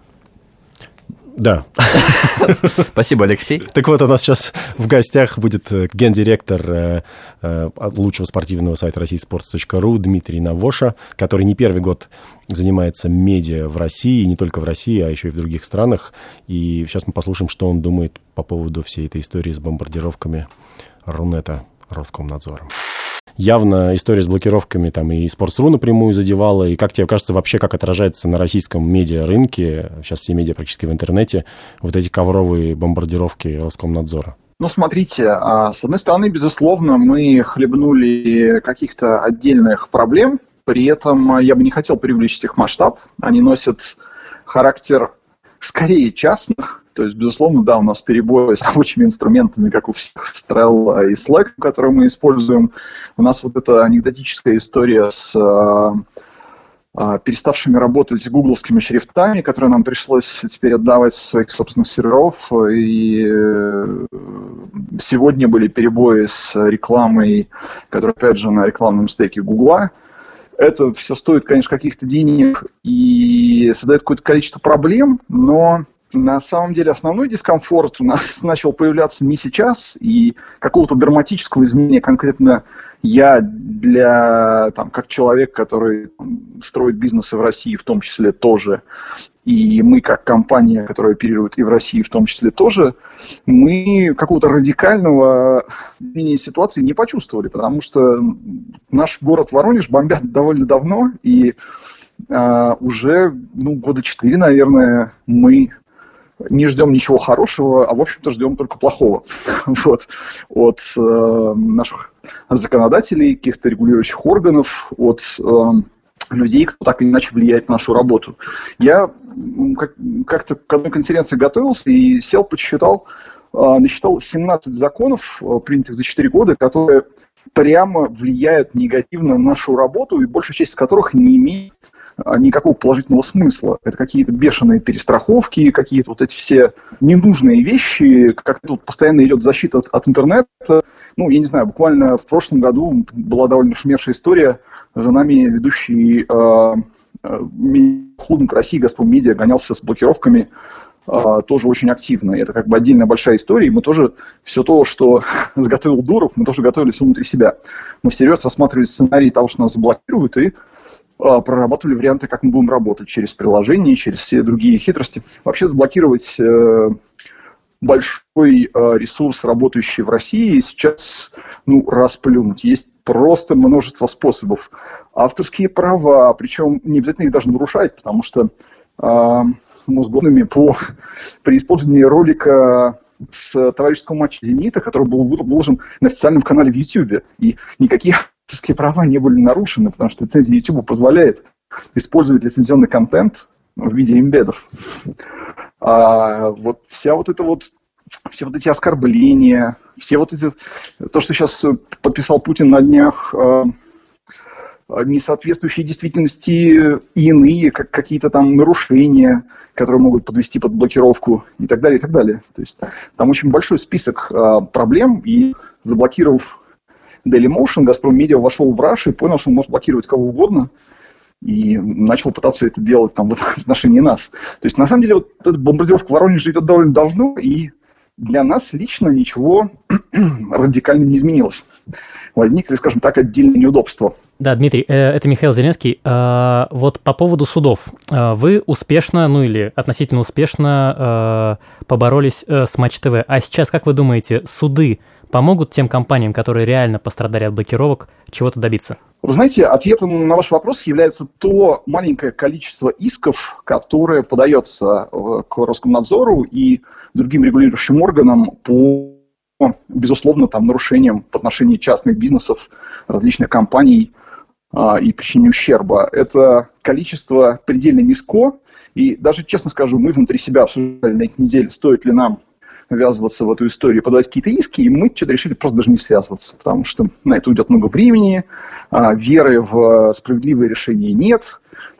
Да. Спасибо, Алексей. Так вот, у нас сейчас в гостях будет гендиректор лучшего спортивного сайта россия спортс точка ру Дмитрий Навоша, который не первый год занимается медиа в России, и не только в России, а еще и в других странах. И сейчас мы послушаем, что он думает по поводу всей этой истории с бомбардировками Рунета Роскомнадзором. Явно история с блокировками там и Sports.ru напрямую задевала, и как тебе кажется вообще, как отражается на российском медиарынке, сейчас все медиа практически в интернете, вот эти ковровые бомбардировки Роскомнадзора? Ну, смотрите, с одной стороны, безусловно, мы хлебнули каких-то отдельных проблем, при этом я бы не хотел привлечь их масштаб, они носят характер скорее частных. То есть, безусловно, да, у нас перебои с рабочими инструментами, как у всех, Trello и Slack, которые мы используем. У нас вот эта анекдотическая история с а, а, переставшими работать гугловскими шрифтами, которые нам пришлось теперь отдавать с своих собственных серверов. И сегодня были перебои с рекламой, которая, опять же, на рекламном стеке Гугла. Это все стоит, конечно, каких-то денег и создает какое-то количество проблем, но на самом деле основной дискомфорт у нас начал появляться не сейчас, и какого-то драматического изменения конкретно я для, там, как человек, который строит бизнесы в России в том числе тоже, и мы как компания, которая оперирует и в России в том числе тоже, мы какого-то радикального изменения ситуации не почувствовали, потому что наш город Воронеж бомбят довольно давно, и а, уже ну, года четыре, наверное, мы не ждем ничего хорошего, а, в общем-то, ждем только плохого вот, от э, наших законодателей, каких-то регулирующих органов, от э, людей, кто так или иначе влияет на нашу работу. Я как- как-то к одной конференции готовился и сел, подсчитал, э, насчитал семнадцать законов, э, принятых за четыре года, которые прямо влияют негативно на нашу работу, и большая часть из которых не имеет никакого положительного смысла. Это какие-то бешеные перестраховки, какие-то вот эти все ненужные вещи, как тут постоянно идет защита от, от интернета. Ну, я не знаю, буквально в прошлом году была довольно шумевшая история. За нами ведущий э, э, холдинг России «Газпром Медиа» гонялся с блокировками э, тоже очень активно. Это как бы отдельная большая история, и мы тоже все то, что заготовил Дуров, мы тоже готовили все внутри себя. Мы всерьез рассматривали сценарий того, что нас заблокируют, и прорабатывали варианты, как мы будем работать через приложение, через все другие хитрости. Вообще заблокировать э, большой э, ресурс, работающий в России, сейчас ну, расплюнуть. Есть просто множество способов. Авторские права, причем не обязательно их даже нарушать, потому что э, Мосгонами по, при использовании ролика с товарищеского матча «Зенита», который был выложен на официальном канале в YouTube, и никакие авторские права не были нарушены, потому что лицензия YouTube позволяет использовать лицензионный контент в виде эмбедов. А вот вся вот эта вот, все вот эти оскорбления, все вот эти, то, что сейчас подписал Путин на днях, несоответствующие действительности и иные, как какие-то там нарушения, которые могут подвести под блокировку и так далее, и так далее. То есть там очень большой список проблем, и заблокировав Dailymotion, Газпром Медиа вошел в раш и понял, что он может блокировать кого угодно, и начал пытаться это делать там, в отношении нас. То есть, на самом деле, вот эта бомбардировка в Воронеже идет довольно давно, и для нас лично ничего радикально не изменилось. Возникли, скажем так, отдельные неудобства. Да, Дмитрий, это Михаил Зеленский. Вот по поводу судов. Вы успешно, ну или относительно успешно поборолись с Матч ТВ. А сейчас, как вы думаете, суды помогут тем компаниям, которые реально пострадали от блокировок, чего-то добиться? Вы знаете, ответом на ваш вопрос является то маленькое количество исков, которое подается к Роскомнадзору и другим регулирующим органам по, безусловно, там, нарушениям в отношении частных бизнесов, различных компаний а, и причинению ущерба. Это количество предельно низко, и даже, честно скажу, мы внутри себя обсуждали на этой неделе, стоит ли нам ввязываться в эту историю, подавать какие-то иски, и мы что-то решили просто даже не связываться, потому что на это уйдет много времени, а, веры в справедливые решения нет,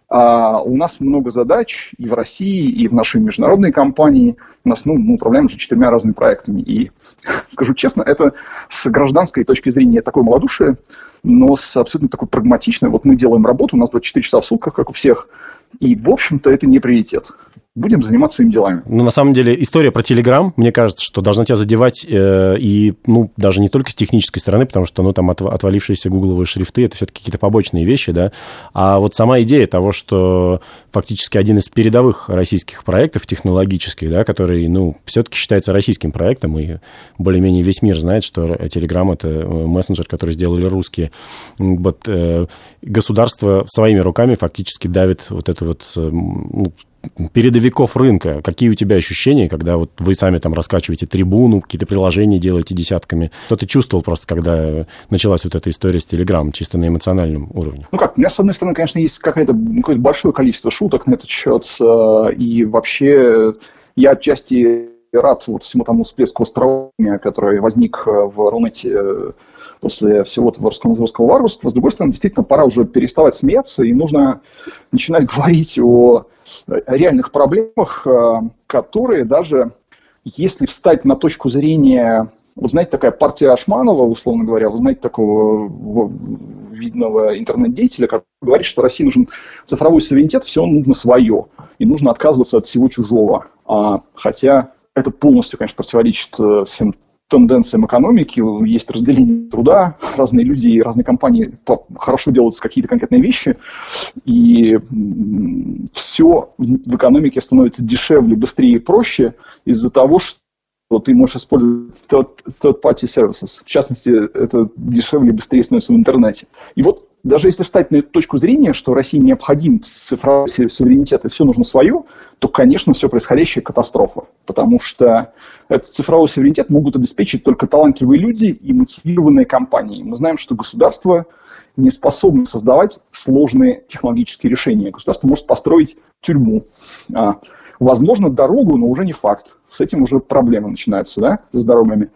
а у нас много задач и в России, и в нашей международной компании. У нас, ну, мы управляем уже четырьмя разными проектами. И, скажу честно, это с гражданской точки зрения такое малодушие, но с абсолютно такой прагматичной. Вот мы делаем работу, у нас двадцать четыре часа в сутках, как у всех, и, в общем-то, это не приоритет. Будем заниматься своими делами. Ну, на самом деле, история про Telegram, мне кажется, что должна тебя задевать э, и, ну, даже не только с технической стороны, потому что, ну, там отв- отвалившиеся гугловые шрифты, это все-таки какие-то побочные вещи, да, а вот сама идея того, что фактически один из передовых российских проектов технологических, да, который, ну, все-таки считается российским проектом, и более-менее весь мир знает, что Telegram – это мессенджер, который сделали русские. Вот э, государство своими руками фактически давит вот это вот, ну, передовиков рынка. Какие у тебя ощущения, когда вот вы сами там раскачиваете трибуну, какие-то приложения делаете десятками? Что ты чувствовал просто, когда началась вот эта история с Telegram, чисто на эмоциональном уровне? Ну как, у меня, с одной стороны, конечно, есть какое-то, какое-то большое количество шуток на этот счет, и вообще я отчасти рад вот всему тому всплеску остроумия, который возник в Рунете после всего этого роскомнадзорского варварства. С другой стороны, действительно, пора уже переставать смеяться, и нужно начинать говорить о реальных проблемах, которые даже, если встать на точку зрения, вот знаете, такая партия Ашманова, условно говоря, вы знаете такого видного интернет-деятеля, который говорит, что России нужен цифровой суверенитет, все нужно свое, и нужно отказываться от всего чужого. А, хотя это полностью, конечно, противоречит всем тенденциям экономики, есть разделение труда, разные люди и разные компании хорошо делают какие-то конкретные вещи, и все в экономике становится дешевле, быстрее и проще из-за того, что ты можешь использовать third-party services. В частности, это дешевле и быстрее становится в интернете. И вот даже если встать на эту точку зрения, что России необходим цифровой суверенитет и все нужно свое, то, конечно, все происходящее катастрофа. Потому что этот цифровой суверенитет могут обеспечить только талантливые люди и мотивированные компании. Мы знаем, что государство не способно создавать сложные технологические решения. Государство может построить тюрьму, возможно, дорогу, но уже не факт. С этим уже проблемы начинаются, да, с дорогами.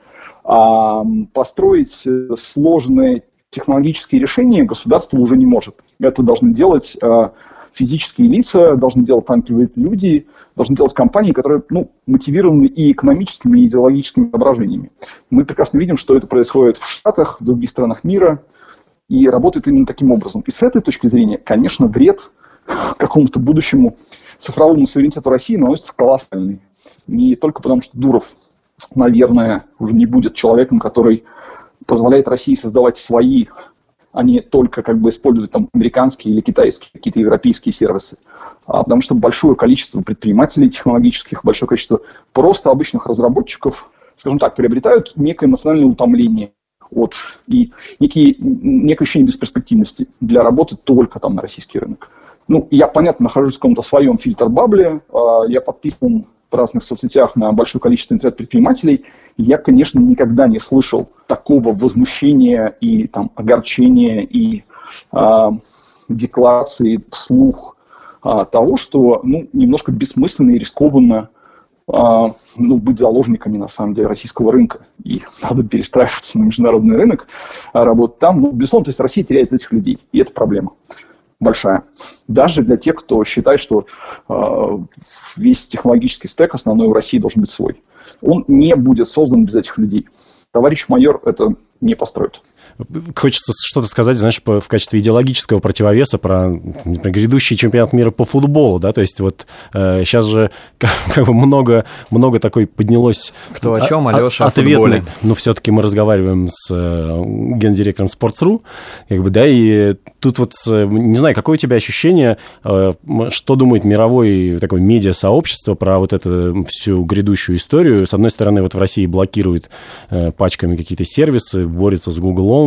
А построить сложные технологические решения государство уже не может. Это должны делать э, физические лица, должны делать талантливые люди, должны делать компании, которые, ну, мотивированы и экономическими, и идеологическими соображениями. Мы прекрасно видим, что это происходит в Штатах, в других странах мира, и работает именно таким образом. И с этой точки зрения, конечно, вред какому-то будущему цифровому суверенитету России наносится колоссальный. Не только потому, что Дуров, наверное, уже не будет человеком, который позволяет России создавать свои, а не только как бы использовать там американские или китайские, какие-то европейские сервисы. А потому что большое количество предпринимателей технологических, большое количество просто обычных разработчиков, скажем так, приобретают некое эмоциональное утомление от, и некие, некое ощущение бесперспективности для работы только там на российский рынок. Ну, я, понятно, нахожусь в каком-то своем фильтр-бабле, я подписан в разных соцсетях на большое количество интернет-предпринимателей, и я, конечно, никогда не слышал такого возмущения и там, огорчения и э, декларации вслух э, того, что, ну, немножко бессмысленно и рискованно э, ну, быть заложниками, на самом деле, российского рынка. И надо перестраиваться на международный рынок, работать там. Ну, безусловно, то есть Россия теряет этих людей, и это проблема большая. Даже для тех, кто считает, что э, весь технологический стек основной в России должен быть свой. Он не будет создан без этих людей. Товарищ майор это не построит. Хочется что-то сказать, знаешь, в качестве идеологического противовеса про, например, грядущий чемпионат мира по футболу, да, то есть вот э, сейчас же как, как бы много, много такой поднялось... Кто о чем, Алеша, о футболе. Ну, все-таки мы разговариваем с э, гендиректором Sports.ru, как бы, да, и тут вот, не знаю, какое у тебя ощущение, э, что думает мировое такое медиа-сообщество про вот эту всю грядущую историю? С одной стороны, вот в России блокируют э, пачками какие-то сервисы, борются с Гуглом,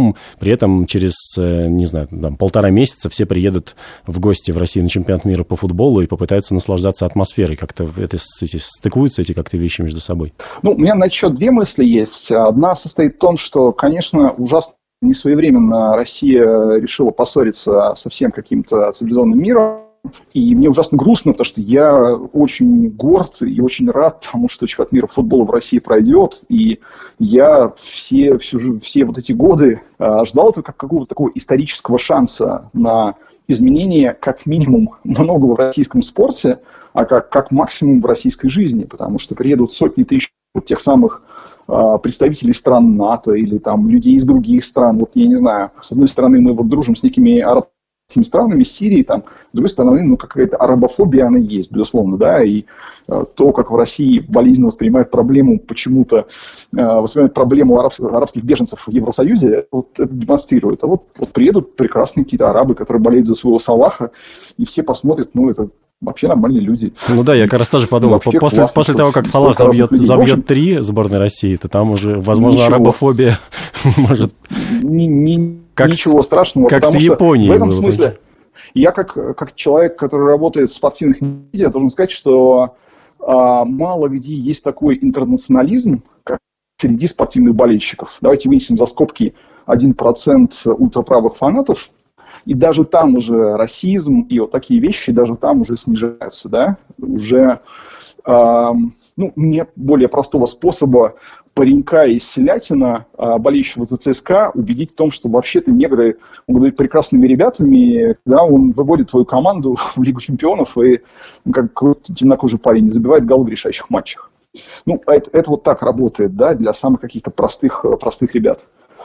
днем, при этом через, не знаю, там, полтора месяца все приедут в гости в Россию на чемпионат мира по футболу и попытаются наслаждаться атмосферой. Как-то это эти, стыкуются эти как-то вещи между собой? Ну, у меня на счет две мысли есть. Одна состоит в том, что, конечно, ужасно несвоевременно Россия решила поссориться со всем каким-то цивилизованным миром. И мне ужасно грустно, потому что я очень горд и очень рад тому, что чемпионат мира по футболу в России пройдет. И я все, все, все вот эти годы а, ждал этого как какого-то такого исторического шанса на изменение как минимум многого в российском спорте, а как, как максимум в российской жизни. Потому что приедут сотни тысяч тех самых а, представителей стран НАТО или там людей из других стран. Вот я не знаю, с одной стороны мы вот дружим с некими арабскими странами, Сирии, там, с другой стороны, ну, какая-то арабофобия, она есть, безусловно, да, и э, то, как в России болезненно воспринимают проблему, почему-то э, воспринимают проблему араб, арабских беженцев в Евросоюзе, вот это демонстрирует. А вот, вот приедут прекрасные какие-то арабы, которые болеют за своего Салаха, и все посмотрят, ну, это вообще нормальные люди. Ну да, я как раз тоже подумал, после, классно, после того, как Салах забьет, забьет три сборной России, то там уже, возможно, ничего. Арабофобия может... Не, не, как ничего с, страшного. Как с Японией. В этом смысле, я как, как человек, который работает в спортивных медиа, должен сказать, что а, мало где есть такой интернационализм, как среди спортивных болельщиков. Давайте вынесем за скобки один процент ультраправых фанатов, и даже там уже расизм и вот такие вещи, даже там уже снижаются, да, уже э, ну, нет более простого способа паренька из Селятина, э, болеющего за ЦСКА, убедить в том, что вообще-то негры могут быть прекрасными ребятами, когда он выводит твою команду в Лигу чемпионов и ну, как темнокожий парень забивает голы в решающих матчах. Ну, это, это вот так работает, да, для самых каких-то простых, простых ребят.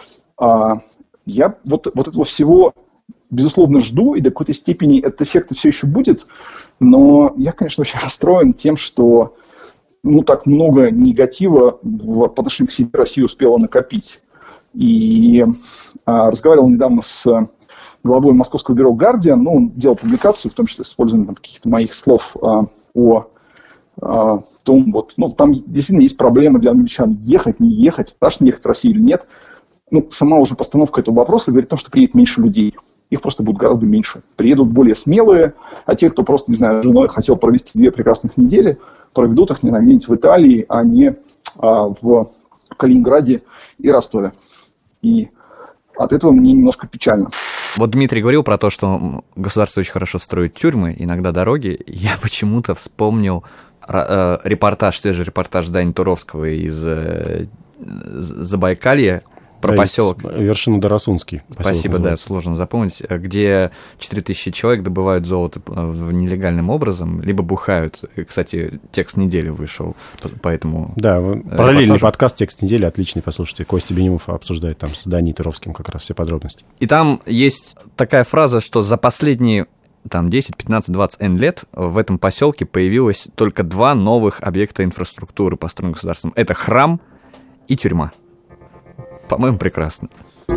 А, я вот, вот этого всего... безусловно, жду, и до какой-то степени этот эффект все еще будет, но я, конечно, очень расстроен тем, что ну, так много негатива в, по отношению к себе Россия успела накопить. И а, разговаривал недавно с главой московского бюро «Гардиан», ну, он делал публикацию, в том числе с использованием каких-то моих слов а, о а, том, вот, ну, там действительно есть проблемы для англичан, ехать, не ехать, страшно ехать в Россию или нет. Ну, сама уже постановка этого вопроса говорит о том, что приедет меньше людей. Их просто будет гораздо меньше. Приедут более смелые, а те, кто просто, не знаю, с женой хотел провести две прекрасных недели, проведут их, не знаю, где-нибудь в Италии, а не а, в Калининграде и Ростове. И от этого мне немножко печально. Вот Дмитрий говорил про то, что государство очень хорошо строит тюрьмы, иногда дороги. Я почему-то вспомнил э, репортаж, свежий репортаж Дани Туровского из э, Забайкалья, про да, поселок. Вершина Дарасунский. Спасибо, да, сложно запомнить, где четыре тысячи человек добывают золото нелегальным образом, либо бухают. И, кстати, текст недели вышел, поэтому... Да, параллельный репортажу. Подкаст «Текст недели» отличный, послушайте. Костя Бенимов обсуждает там с Даней Туровским как раз все подробности. И там есть такая фраза, что за последние там, десять, пятнадцать, двадцать лет в этом поселке появилось только два новых объекта инфраструктуры, построенных государством. Это храм и тюрьма. По-моему, прекрасно.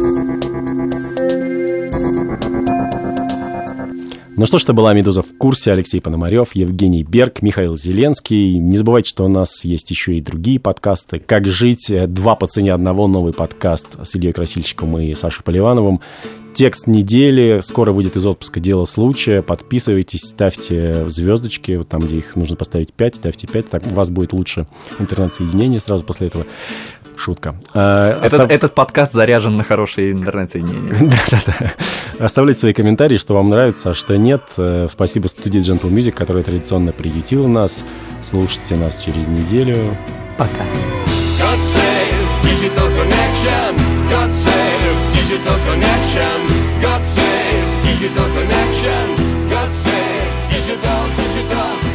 Ну что ж, это была «Медуза в курсе». Алексей Пономарев, Евгений Берг, Михаил Зеленский. Не забывайте, что у нас есть еще и другие подкасты. «Как жить», «Два по цене одного», новый подкаст с Ильей Красильщиком и Сашей Поливановым. «Текст недели». Скоро выйдет из отпуска «Дело случая». Подписывайтесь, ставьте звездочки. Вот там, где их нужно поставить пять, ставьте пять. Так у вас будет лучше интернет-соединение сразу после этого. Шутка. Этот, Остав... этот подкаст заряжен на хорошее интернет-соединение. Да-да-да. Оставляйте свои комментарии, что вам нравится, а что нет. Спасибо студии Gentle Music, которая традиционно приютила нас. Слушайте нас через неделю. Пока. God save digital connection. God save digital connection. God save digital connection. God save digital, digital.